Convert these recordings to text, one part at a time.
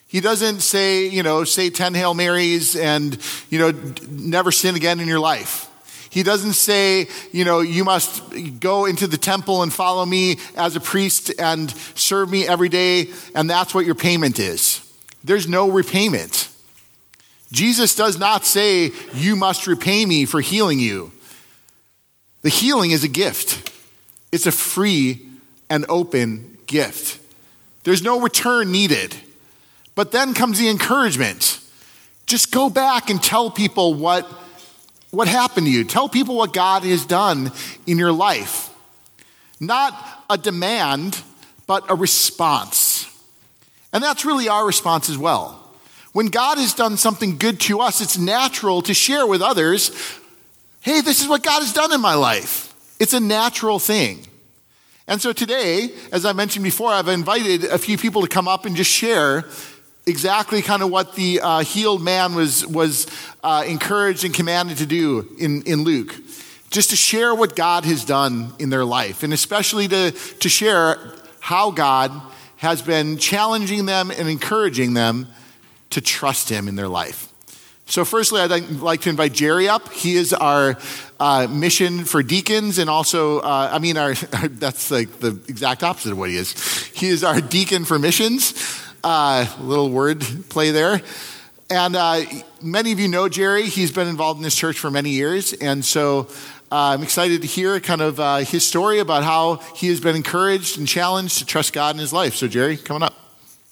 He doesn't say, say 10 Hail Marys and, never sin again in your life. He doesn't say, you must go into the temple and follow me as a priest and serve me every day, and that's what your payment is. There's no repayment. Jesus does not say, you must repay me for healing you. The healing is a gift. It's a free and open gift. There's no return needed. But then comes the encouragement. Just go back and tell people what happened to you. Tell people what God has done in your life. Not a demand, but a response. And that's really our response as well. When God has done something good to us, it's natural to share with others, hey, this is what God has done in my life. It's a natural thing. And so today, as I mentioned before, I've invited a few people to come up and just share exactly kind of what the healed man was encouraged and commanded to do in Luke. Just to share what God has done in their life, and especially to share how God has been challenging them and encouraging them to trust him in their life. So firstly, I'd like to invite Jerry up. He is our mission for deacons, and also, that's like the exact opposite of what he is. He is our deacon for missions. Little word play there. And many of you know Jerry. He's been involved in this church for many years. And so I'm excited to hear kind of his story about how he has been encouraged and challenged to trust God in his life. So Jerry, coming up.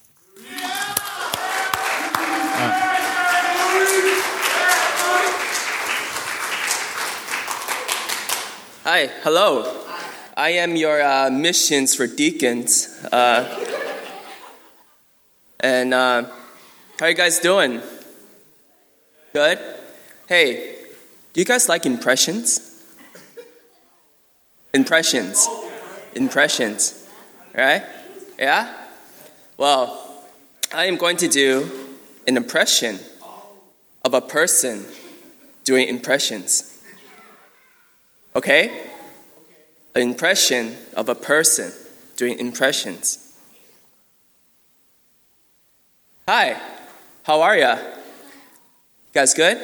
Hi, hello. I am your missions for deacons. And how are you guys doing? Good? Hey, do you guys like impressions? Impressions, right? Yeah? Well, I am going to do an impression of a person doing impressions. Okay? An impression of a person doing impressions. Hi, how are ya? You guys good?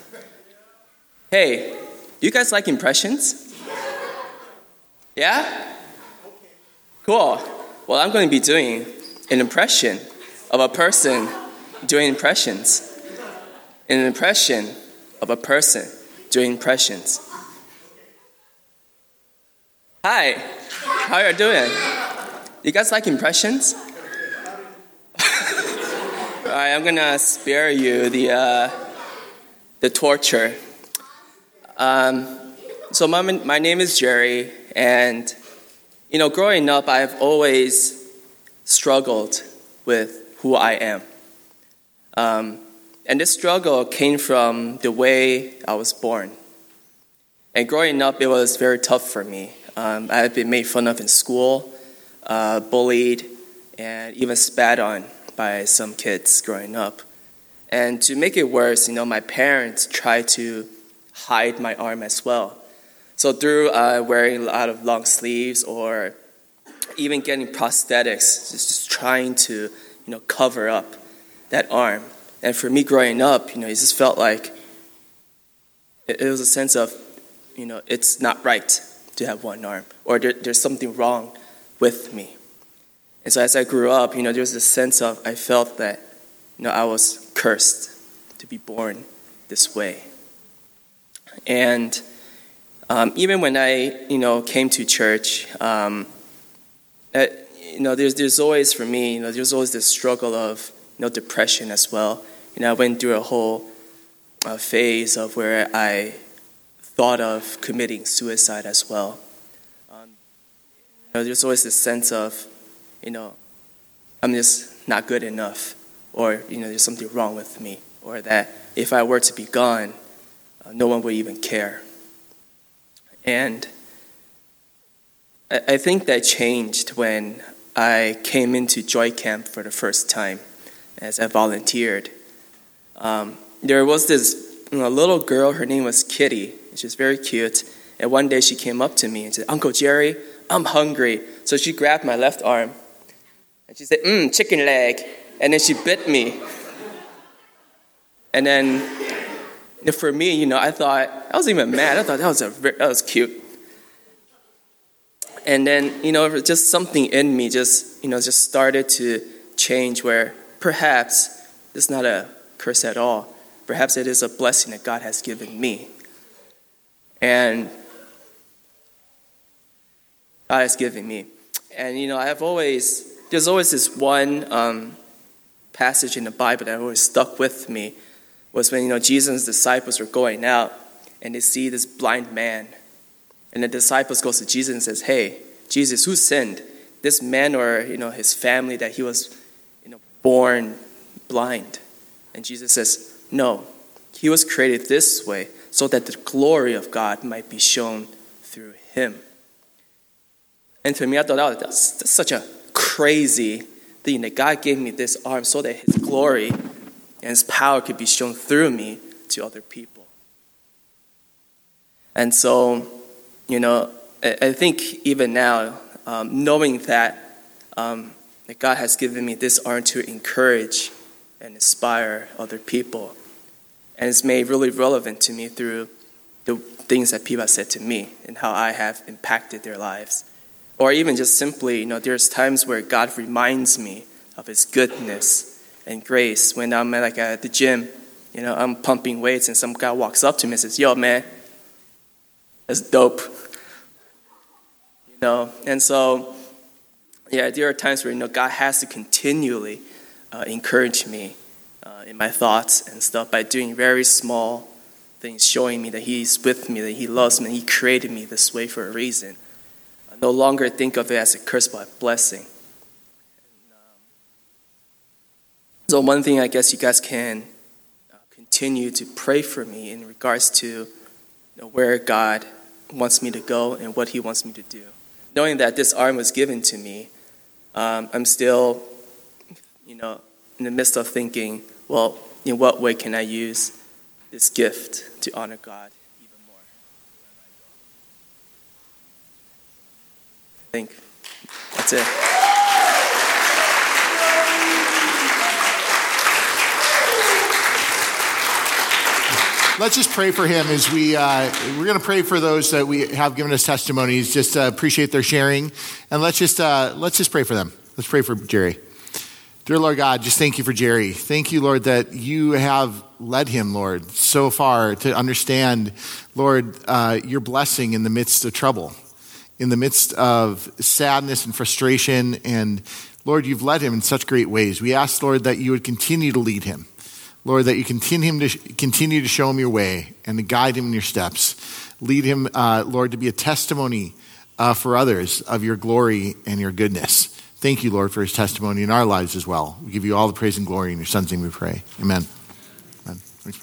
Hey, do you guys like impressions? Yeah? Cool. Well, I'm going to be doing an impression of a person doing impressions. An impression of a person doing impressions. Hi, how are you doing? You guys like impressions? All right, I'm gonna spare you the torture. So my name is Jerry, and growing up, I've always struggled with who I am. And this struggle came from the way I was born. And growing up, it was very tough for me. I had been made fun of in school, bullied, and even spat on by some kids growing up. And to make it worse, my parents tried to hide my arm as well. So through wearing a lot of long sleeves or even getting prosthetics, just trying to, cover up that arm. And for me growing up, it just felt like it was a sense of, it's not right to have one arm, or there's something wrong with me. And so as I grew up, there was this sense of, I felt that, I was cursed to be born this way. And even when I, came to church, there's always, for me, there's always this struggle of, depression as well. I went through a whole phase of where I thought of committing suicide as well. There's always this sense of, I'm just not good enough, or, there's something wrong with me, or that if I were to be gone, no one would even care. And I think that changed when I came into Joy Camp for the first time as I volunteered. There was this little girl, her name was Kitty. She was very cute. And one day she came up to me and said, "Uncle Jerry, I'm hungry." So she grabbed my left arm and she said, "Chicken leg." And then she bit me. And then for me, I thought, I was even mad. I thought that was cute. And then, just something in me just started to change where perhaps it's not a curse at all. Perhaps it is a blessing that God has given me. And God has given me. And, there's always this one passage in the Bible that always stuck with me was when, Jesus' disciples were going out and they see this blind man. And the disciples goes to Jesus and says, hey, Jesus, who sinned? This man or, his family that he was, born blind? And Jesus says, no, he was created this way so that the glory of God might be shown through him. And to me, I thought, that's such a crazy thing that God gave me this arm so that his glory and his power could be shown through me to other people. And so, I think even now, knowing that God has given me this arm to encourage and inspire other people, and it's made really relevant to me through the things that people have said to me and how I have impacted their lives. Or even just simply, there's times where God reminds me of his goodness and grace. When I'm at the gym, I'm pumping weights and some guy walks up to me and says, yo, man, that's dope. And so, there are times where, God has to continually encourage me in my thoughts and stuff by doing very small things, showing me that he's with me, that he loves me, and he created me this way for a reason. I no longer think of it as a curse, but a blessing. So one thing I guess you guys can continue to pray for me in regards to where God wants me to go and what he wants me to do. Knowing that this arm was given to me, I'm still, in the midst of thinking, well, in what way can I use this gift to honor God even more? I think that's it. Let's just pray for him as we're going to pray for those that we have given us testimonies. Just appreciate their sharing, and let's just pray for them. Let's pray for Jerry. Dear Lord God, just thank you for Jerry. Thank you, Lord, that you have led him, Lord, so far to understand, Lord, your blessing in the midst of trouble, in the midst of sadness and frustration, and Lord, you've led him in such great ways. We ask, Lord, that you would continue to lead him. Lord, that you continue to show him your way and to guide him in your steps. Lead him, Lord, to be a testimony for others of your glory and your goodness. Thank you, Lord, for his testimony in our lives as well. We give you all the praise and glory in your son's name we pray. Amen. Amen. Thanks.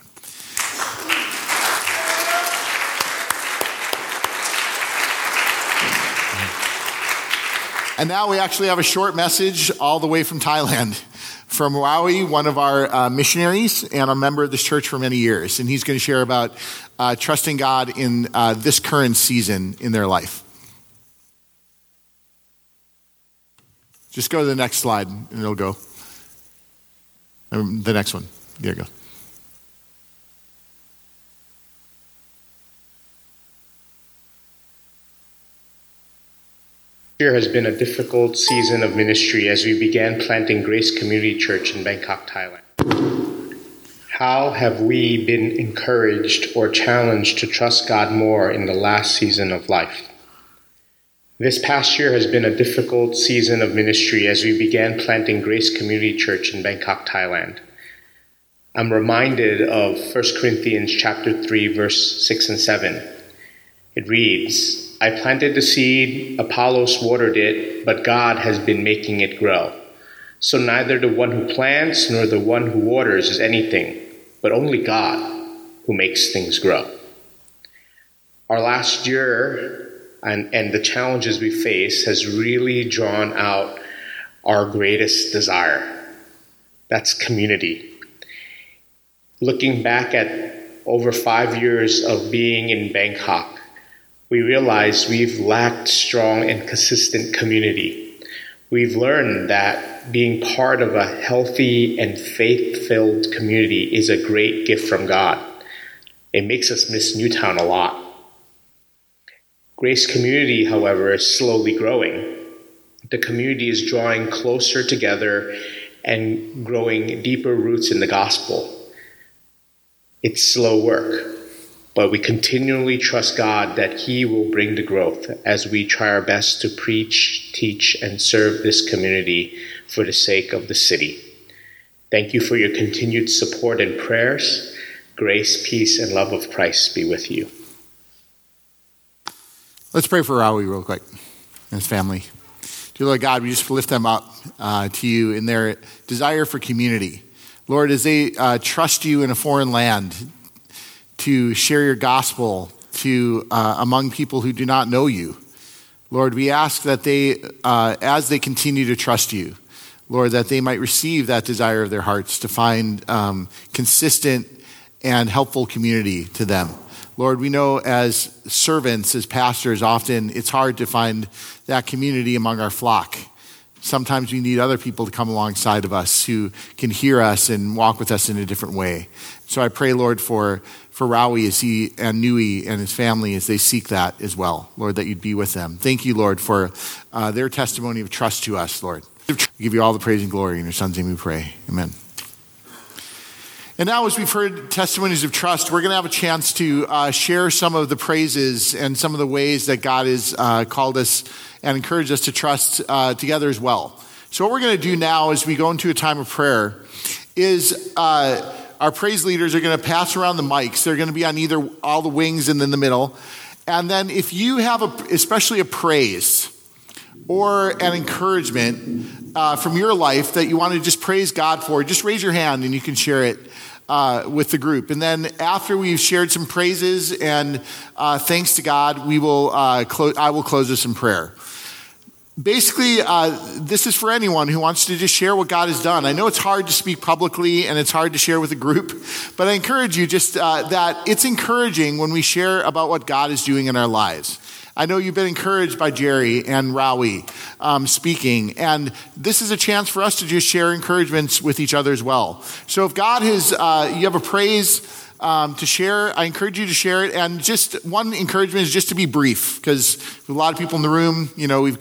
And now we actually have a short message all the way from Thailand. From Maui, one of our missionaries and a member of this church for many years. And he's going to share about trusting God in this current season in their life. Just go to the next slide and it'll go. The next one. There you go. This year has been a difficult season of ministry as we began planting Grace Community Church in Bangkok, Thailand. How have we been encouraged or challenged to trust God more in the last season of life? This past year has been a difficult season of ministry as we began planting Grace Community Church in Bangkok, Thailand. I'm reminded of 1 Corinthians chapter 3, verse 6 and 7. It reads, I planted the seed, Apollos watered it, but God has been making it grow. So neither the one who plants nor the one who waters is anything, but only God who makes things grow. Our last year and the challenges we face has really drawn out our greatest desire. That's community. Looking back at over 5 years of being in Bangkok, we realize we've lacked strong and consistent community. We've learned that being part of a healthy and faith-filled community is a great gift from God. It makes us miss Newtown a lot. Grace Community, however, is slowly growing. The community is drawing closer together and growing deeper roots in the gospel. It's slow work, but we continually trust God that He will bring the growth as we try our best to preach, teach, and serve this community for the sake of the city. Thank you for your continued support and prayers. Grace, peace, and love of Christ be with you. Let's pray for Rawi real quick and his family. Dear Lord God, we just lift them up to you in their desire for community. Lord, as they trust you in a foreign land to share your gospel to among people who do not know you, Lord, we ask that they, as they continue to trust you, Lord, that they might receive that desire of their hearts to find consistent and helpful community to them. Lord, we know as servants, as pastors, often it's hard to find that community among our flock. Sometimes we need other people to come alongside of us who can hear us and walk with us in a different way. So I pray, Lord, for Rawi as he and Nui and his family as they seek that as well. Lord, that you'd be with them. Thank you, Lord, for their testimony of trust to us, Lord. We give you all the praise and glory. In your Son's name we pray. Amen. And now, as we've heard testimonies of trust, we're going to have a chance to share some of the praises and some of the ways that God has called us and encouraged us to trust together as well. So what we're going to do now as we go into a time of prayer is our praise leaders are going to pass around the mics. They're going to be on either all the wings and in the middle. And then if you have especially a praise or an encouragement from your life that you want to just praise God for, just raise your hand and you can share it with the group. And then after we've shared some praises and thanks to God, I will close this in prayer. Basically, this is for anyone who wants to just share what God has done. I know it's hard to speak publicly and it's hard to share with a group, but I encourage you just that it's encouraging when we share about what God is doing in our lives. I know you've been encouraged by Jerry and Rawi speaking, and this is a chance for us to just share encouragements with each other as well. So if God has, you have a praise to share, I encourage you to share it. And just one encouragement is just to be brief, because a lot of people in the room,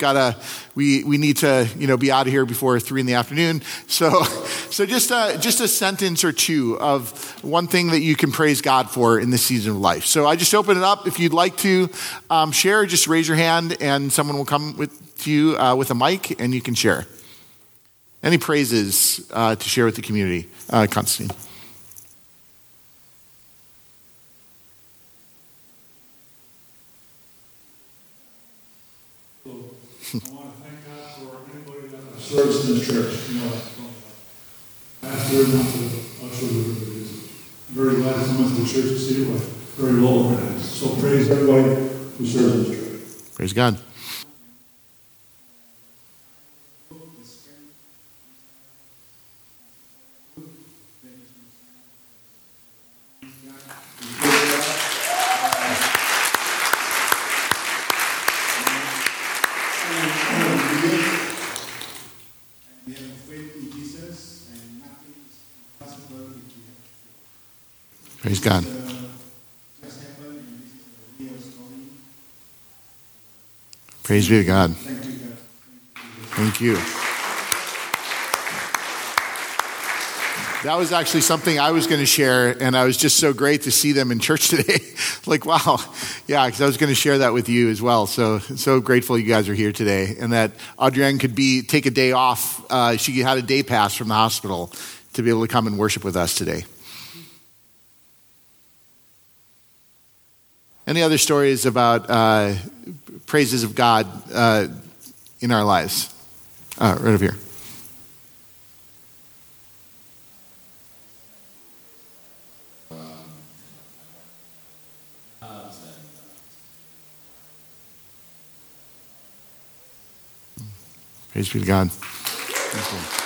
we need to, be out of here before 3 p.m. So just a sentence or two of one thing that you can praise God for in this season of life. So I just open it up. If you'd like to share, just raise your hand and someone will come to you with a mic and you can share. Any praises to share with the community? Constantine. I want to thank God for anybody that serves in this church. Pastor and usher, very glad to come into the church to see it. Very well organized. So praise everybody who serves in this church. Praise God. Praise God. Praise be to God. Thank you. That was actually something I was going to share, and I was just so great to see them in church today. Like, wow. Yeah, because I was going to share that with you as well. So grateful you guys are here today, and that Adrienne could take a day off. She had a day pass from the hospital to be able to come and worship with us today. Any other stories about praises of God in our lives? Right over here. Praise be to God. Thank you.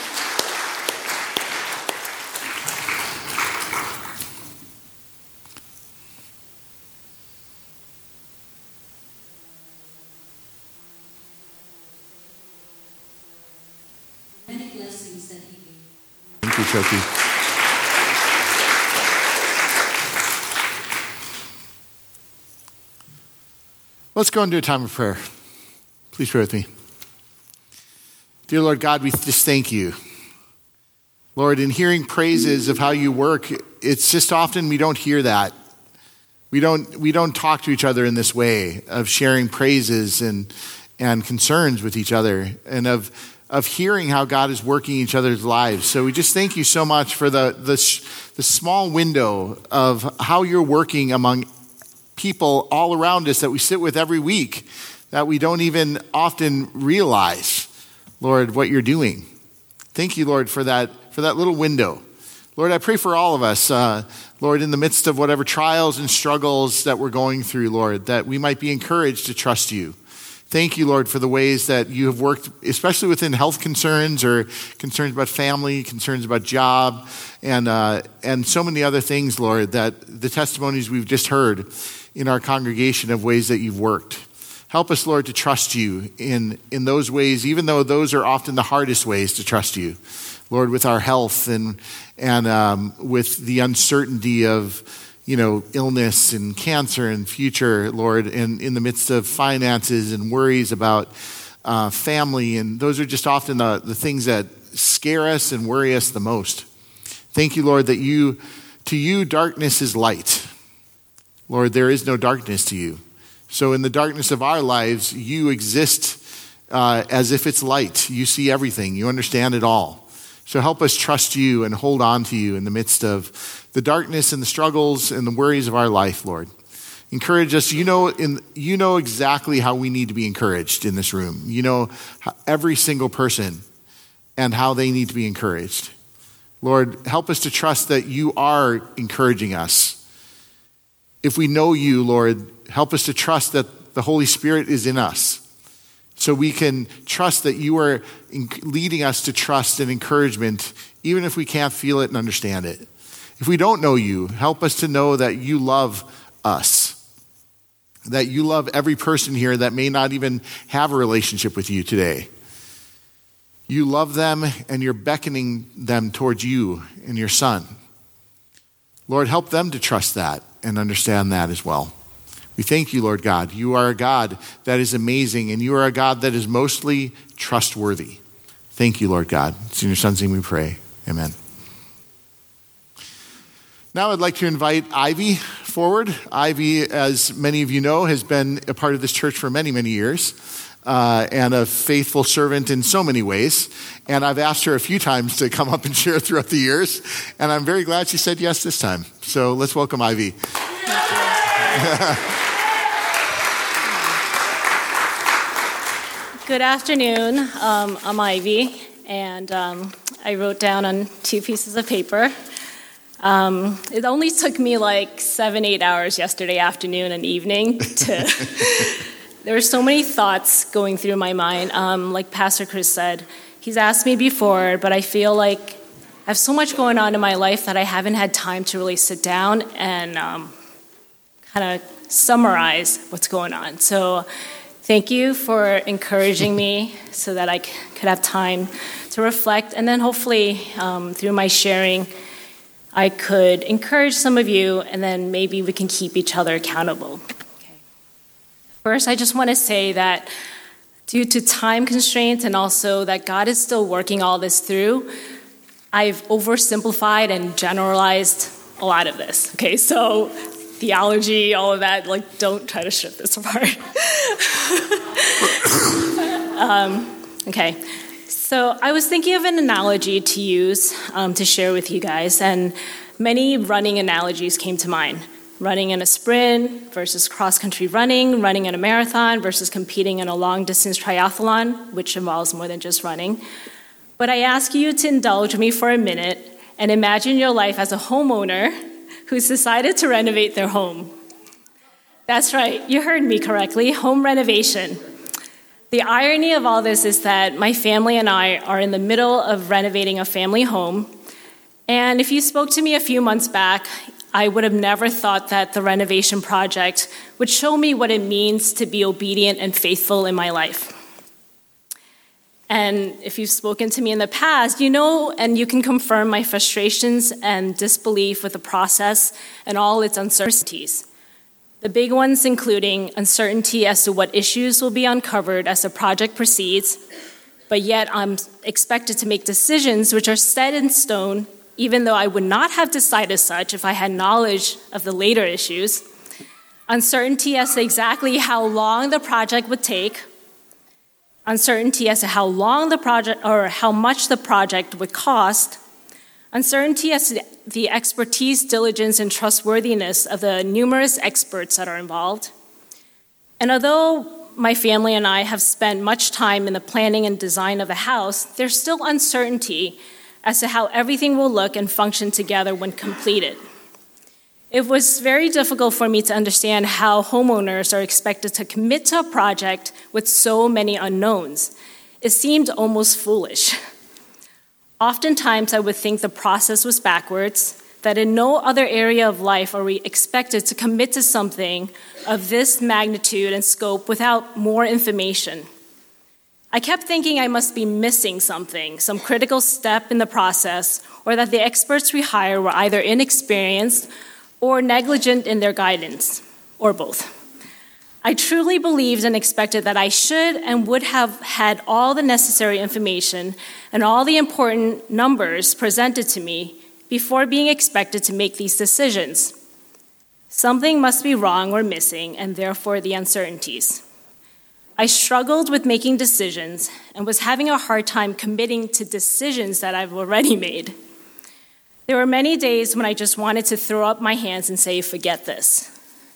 Please share with me. Let's go into a time of prayer. Please pray with me. Dear Lord God, we just thank you. Lord, in hearing praises of how you work, it's just often we don't hear that. We don't talk to each other in this way of sharing praises and concerns with each other, and of hearing how God is working in each other's lives. So we just thank you so much for the small window of how you're working among people all around us that we sit with every week, that we don't even often realize, Lord, what you're doing. Thank you, Lord, for that little window. Lord, I pray for all of us, Lord, in the midst of whatever trials and struggles that we're going through, Lord, that we might be encouraged to trust you. Thank you, Lord, for the ways that you have worked, especially within health concerns or concerns about family, concerns about job, and so many other things, Lord, that the testimonies we've just heard in our congregation of ways that you've worked. Help us, Lord, to trust you in those ways, even though those are often the hardest ways to trust you. Lord, with our health and with the uncertainty of, illness and cancer and future, Lord, and in the midst of finances and worries about family. And those are just often the things that scare us and worry us the most. Thank you, Lord, that to you, darkness is light. Lord, there is no darkness to you. So in the darkness of our lives, you exist as if it's light. You see everything. You understand it all. So help us trust you and hold on to you in the midst of the darkness and the struggles and the worries of our life, Lord. Encourage us. You know exactly how we need to be encouraged in this room. You know every single person and how they need to be encouraged. Lord, help us to trust that you are encouraging us. If we know you, Lord, help us to trust that the Holy Spirit is in us, so we can trust that you are leading us to trust and encouragement, even if we can't feel it and understand it. If we don't know you, help us to know that you love us, that you love every person here that may not even have a relationship with you today. You love them, and you're beckoning them towards you and your Son. Lord, help them to trust that and understand that as well. We thank you, Lord God. You are a God that is amazing, and you are a God that is mostly trustworthy. Thank you, Lord God. It's in your Son's name we pray. Amen. Now I'd like to invite Ivy forward. Ivy, as many of you know, has been a part of this church for many, many years, and a faithful servant in so many ways. And I've asked her a few times to come up and share throughout the years, and I'm very glad she said yes this time. So let's welcome Ivy. Good afternoon. I'm Ivy, and I wrote down on 2 pieces of paper. It only took me like 7-8 hours yesterday afternoon and evening to... There were so many thoughts going through my mind. Like Pastor Chris said, he's asked me before, but I feel like I have so much going on in my life that I haven't had time to really sit down and kind of summarize what's going on. So thank you for encouraging me so that I could have time to reflect. And then hopefully through my sharing, I could encourage some of you, and then maybe we can keep each other accountable. Okay. First, I just want to say that due to time constraints and also that God is still working all this through, I've oversimplified and generalized a lot of this. Okay, so theology, all of that, like, don't try to strip this apart. Okay, so I was thinking of an analogy to use to share with you guys, and many running analogies came to mind. Running in a sprint versus cross-country running, running in a marathon versus competing in a long-distance triathlon, which involves more than just running. But I ask you to indulge me for a minute and imagine your life as a homeowner who's decided to renovate their home. That's right, you heard me correctly, home renovation. The irony of all this is that my family and I are in the middle of renovating a family home. And if you spoke to me a few months back, I would have never thought that the renovation project would show me what it means to be obedient and faithful in my life. And if you've spoken to me in the past, you know and you can confirm my frustrations and disbelief with the process and all its uncertainties. The big ones including uncertainty as to what issues will be uncovered as the project proceeds, but yet I'm expected to make decisions which are set in stone, even though I would not have decided such if I had knowledge of the later issues. Uncertainty as to exactly how long the project would take. Uncertainty as to how long the project or how much the project would cost. Uncertainty as to the expertise, diligence, and trustworthiness of the numerous experts that are involved. And although my family and I have spent much time in the planning and design of the house, there's still uncertainty as to how everything will look and function together when completed. It was very difficult for me to understand how homeowners are expected to commit to a project with so many unknowns. It seemed almost foolish. Oftentimes, I would think the process was backwards, that in no other area of life are we expected to commit to something of this magnitude and scope without more information. I kept thinking I must be missing something, some critical step in the process, or that the experts we hire were either inexperienced or negligent in their guidance, or both. I truly believed and expected that I should and would have had all the necessary information and all the important numbers presented to me before being expected to make these decisions. Something must be wrong or missing, and therefore the uncertainties. I struggled with making decisions and was having a hard time committing to decisions that I've already made. There were many days when I just wanted to throw up my hands and say, forget this.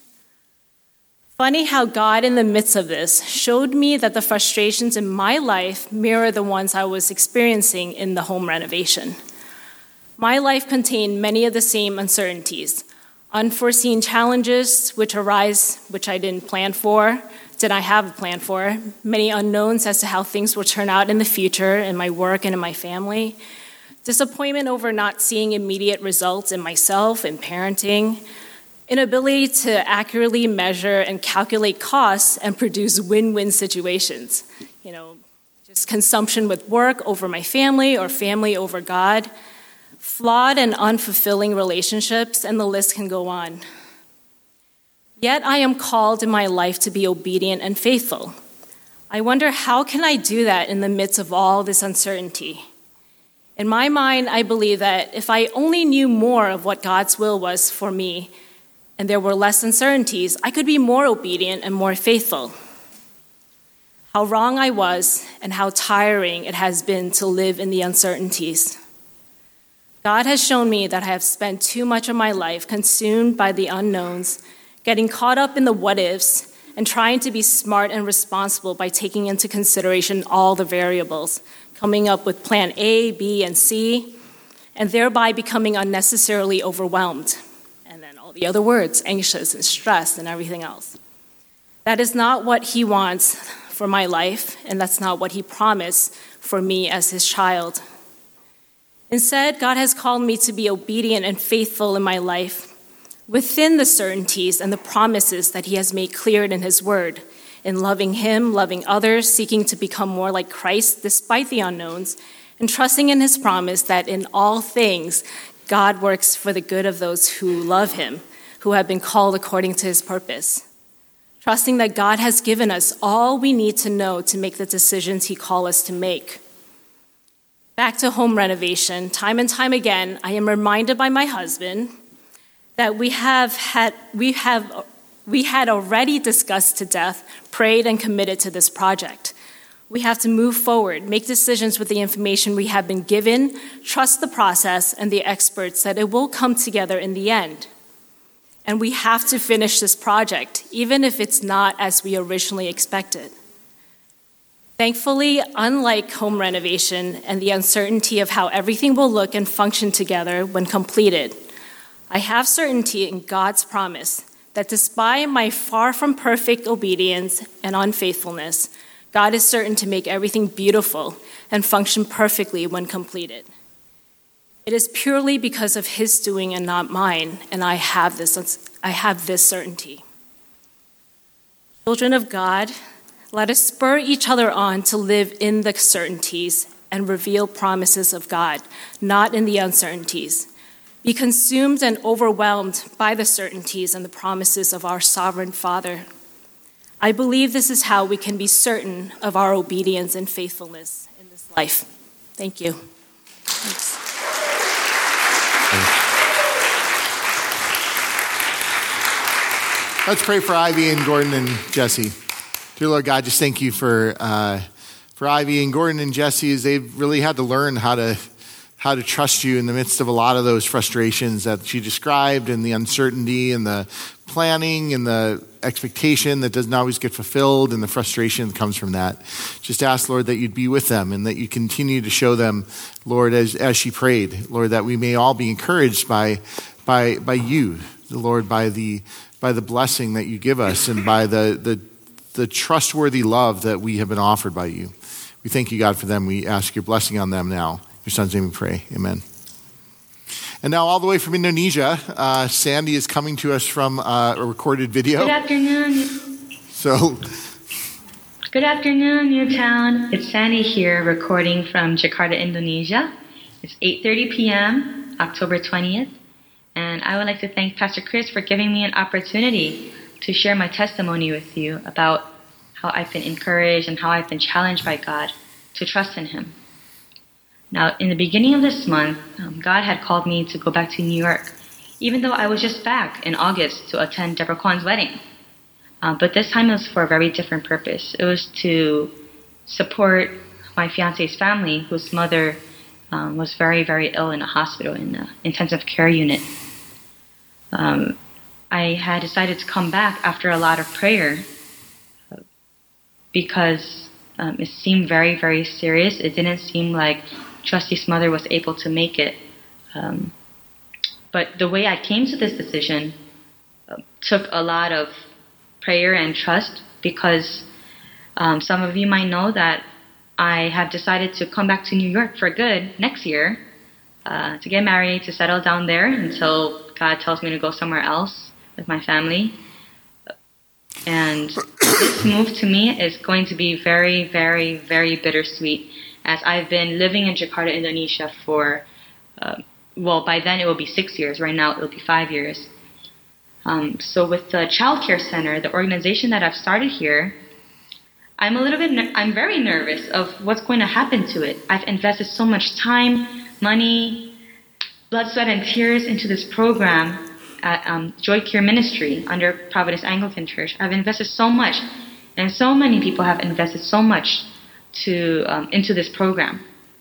Funny how God, in the midst of this, showed me that the frustrations in my life mirror the ones I was experiencing in the home renovation. My life contained many of the same uncertainties, unforeseen challenges which arise, which I didn't plan for, did I have a plan for, many unknowns as to how things will turn out in the future in my work and in my family, disappointment over not seeing immediate results in myself and parenting, inability to accurately measure and calculate costs and produce win-win situations. Just consumption with work over my family or family over God, flawed and unfulfilling relationships, and the list can go on. Yet I am called in my life to be obedient and faithful. I wonder, how can I do that in the midst of all this uncertainty? In my mind, I believe that if I only knew more of what God's will was for me, and there were less uncertainties, I could be more obedient and more faithful. How wrong I was, and how tiring it has been to live in the uncertainties. God has shown me that I have spent too much of my life consumed by the unknowns, getting caught up in the what-ifs, and trying to be smart and responsible by taking into consideration all the variables, coming up with plan A, B, and C, and thereby becoming unnecessarily overwhelmed. And then all the other words, anxious and stressed and everything else. That is not what He wants for my life, and that's not what He promised for me as His child. Instead, God has called me to be obedient and faithful in my life within the certainties and the promises that He has made clear in His Word, in loving Him, loving others, seeking to become more like Christ despite the unknowns, and trusting in His promise that in all things, God works for the good of those who love Him, who have been called according to His purpose. Trusting that God has given us all we need to know to make the decisions He calls us to make. Back to home renovation, time and time again, I am reminded by my husband that we had already discussed to death, prayed, and committed to this project. We have to move forward, make decisions with the information we have been given, trust the process and the experts that it will come together in the end. And we have to finish this project, even if it's not as we originally expected. Thankfully, unlike home renovation and the uncertainty of how everything will look and function together when completed, I have certainty in God's promise that despite my far from perfect obedience and unfaithfulness, God is certain to make everything beautiful and function perfectly when completed. It is purely because of His doing and not mine, and I have this certainty. Children of God, Let us spur each other on to live in the certainties and reveal promises of God, not in the uncertainties. Be consumed and overwhelmed by the certainties and the promises of our sovereign Father. I believe this is how we can be certain of our obedience and faithfulness in this life. Thank you. Thanks. Let's pray for Ivy and Gordon and Jesse. Dear Lord God, just thank you for Ivy and Gordon and Jesse as they've really had to learn how to trust you in the midst of a lot of those frustrations that you described, and the uncertainty and the planning and the expectation that doesn't always get fulfilled, and the frustration that comes from that. Just ask, Lord, that you'd be with them and that you continue to show them, Lord, as she prayed, Lord, that we may all be encouraged by you, Lord, by the blessing that you give us, and by the trustworthy love that we have been offered by you. We thank you, God, for them. We ask your blessing on them now. In your son's name we pray. Amen. And now all the way from Indonesia, Sandy is coming to us from a recorded video. Good afternoon. Good afternoon, Newtown. It's Sandy here recording from Jakarta, Indonesia. It's 8:30 p.m., October 20th. And I would like to thank Pastor Chris for giving me an opportunity to share my testimony with you about how I've been encouraged and how I've been challenged by God to trust in Him. Now, in the beginning of this month, God had called me to go back to New York, even though I was just back in August to attend Deborah Kwan's wedding. But this time it was for a very different purpose. It was to support my fiance's family, whose mother was very, very ill in a hospital, in the intensive care unit. I had decided to come back after a lot of prayer because it seemed very, very serious. It didn't seem like Trusty's mother was able to make it. But the way I came to this decision took a lot of prayer and trust, because some of you might know that I have decided to come back to New York for good next year, to get married, to settle down there until God tells me to go somewhere else with my family. And this move to me is going to be very, very, very bittersweet, as I've been living in Jakarta, Indonesia for, by then it will be 6 years. Right now it will be 5 years. So with the Child Care Center, the organization that I've started here, I'm very nervous of what's going to happen to it. I've invested so much time, money, blood, sweat, and tears into this program at Joy Care Ministry under Providence Anglican Church. I've invested so much, and so many people have invested so much into this program.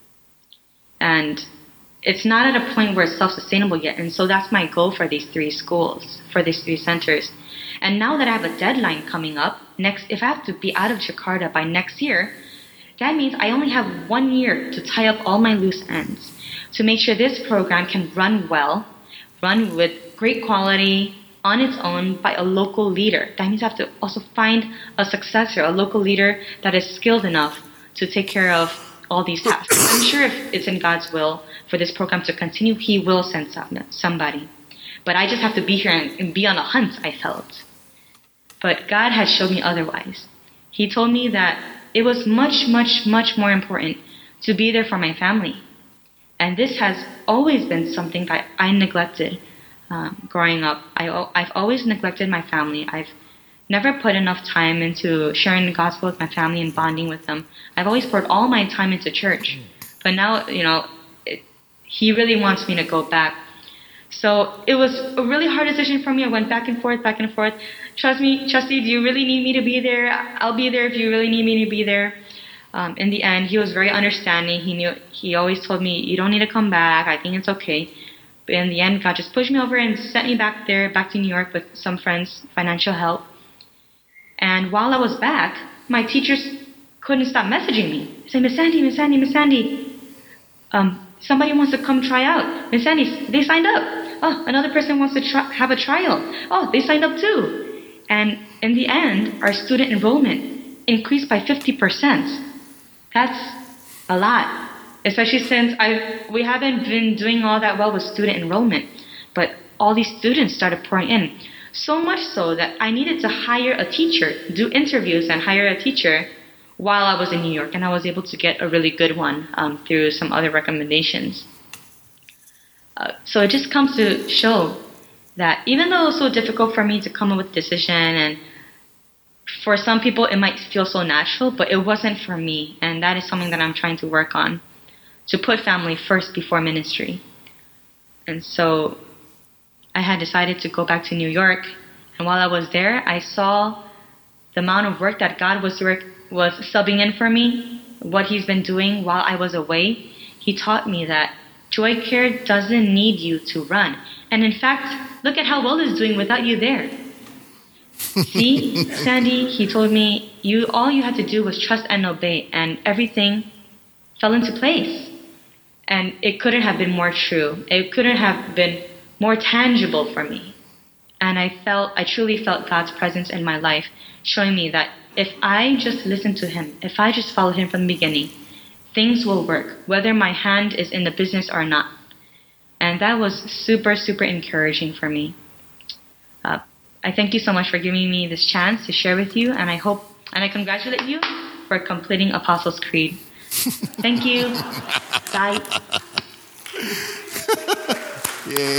And it's not at a point where it's self-sustainable yet, and so that's my goal for these 3 schools, for these 3 centers. And now that I have a deadline coming up, if I have to be out of Jakarta by next year, that means I only have 1 year to tie up all my loose ends, to make sure this program can run well, run with great quality, on its own by a local leader. That means I have to also find a successor, a local leader that is skilled enough to take care of all these tasks. I'm sure if it's in God's will for this program to continue, He will send somebody. But I just have to be here and be on a hunt, I felt. But God has showed me otherwise. He told me that it was much, much, much more important to be there for my family. And this has always been something that I neglected growing up. I've always neglected my family. I've never put enough time into sharing the gospel with my family and bonding with them. I've always poured all my time into church. But now, He really wants me to go back. So it was a really hard decision for me. I went back and forth. Trust me, Trusty, do you really need me to be there? I'll be there if you really need me to be there. In the end, He was very understanding. He always told me, you don't need to come back. I think it's okay. But in the end, God just pushed me over and sent me back there, back to New York with some friends' financial help. And while I was back, my teachers couldn't stop messaging me. Saying, Miss Sandy, somebody wants to come try out. Miss Sandy, they signed up. Oh, another person wants to have a trial. Oh, they signed up too. And in the end, our student enrollment increased by 50%. That's a lot, especially since we haven't been doing all that well with student enrollment. But all these students started pouring in. So much so that I needed to hire a teacher, do interviews and hire a teacher while I was in New York. And I was able to get a really good one through some other recommendations. So it just comes to show that even though it was so difficult for me to come up with a decision, and for some people it might feel so natural, but it wasn't for me. And that is something that I'm trying to work on, to put family first before ministry. And so I had decided to go back to New York. And while I was there, I saw the amount of work that God was subbing in for me, what He's been doing while I was away. He taught me that Joy Care doesn't need you to run. And in fact, look at how well it's doing without you there. See, Sandy, he told me, all you had to do was trust and obey, and everything fell into place. And it couldn't have been more true. It couldn't have been more tangible for me. And I truly felt God's presence in my life, showing me that if I just listen to Him, if I just follow Him from the beginning, things will work, whether my hand is in the business or not. And that was super, super encouraging for me. I thank you so much for giving me this chance to share with you, and I congratulate you for completing Apostles' Creed. Thank you. Bye. Yeah.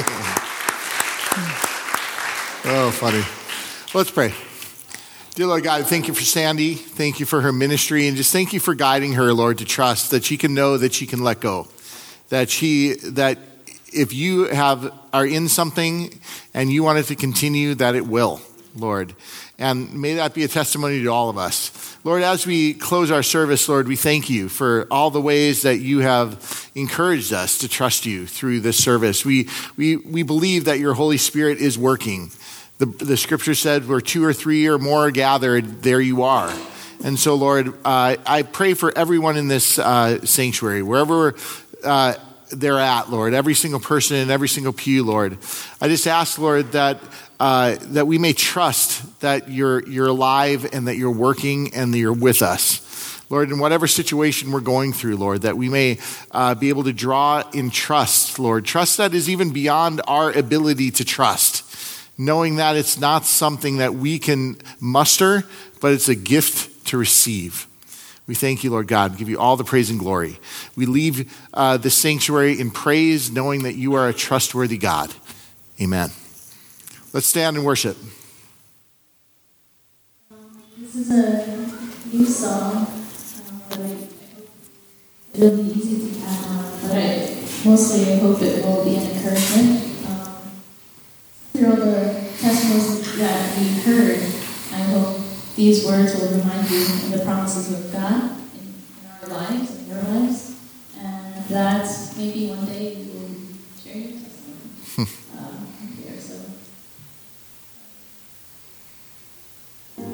Oh, funny. Let's pray. Dear Lord God, thank you for Sandy. Thank you for her ministry, and just thank you for guiding her, Lord, to trust that she can know that she can let go. That if you are in something and you want it to continue, that it will, Lord. And may that be a testimony to all of us. Lord, as we close our service, Lord, we thank you for all the ways that you have encouraged us to trust you through this service. We believe that your Holy Spirit is working. The scripture said, where 2 or 3 or more are gathered, there you are. And so, Lord, I pray for everyone in this sanctuary, wherever they're at, Lord, every single person in every single pew, Lord. I just ask, Lord, that we may trust that you're alive and that you're working and that you're with us. Lord, in whatever situation we're going through, Lord, that we may be able to draw in trust, Lord. Trust that is even beyond our ability to trust, knowing that it's not something that we can muster, but it's a gift to receive. We thank you, Lord God, and give you all the praise and glory. We leave this sanctuary in praise, knowing that you are a trustworthy God. Amen. Let's stand and worship. This is a new song, but it'll be easy to add on, but mostly I hope it will be an encouragement. Through all the testimonies that we heard, I hope these words will remind you of the promises of God in our lives, in your lives, and that maybe one day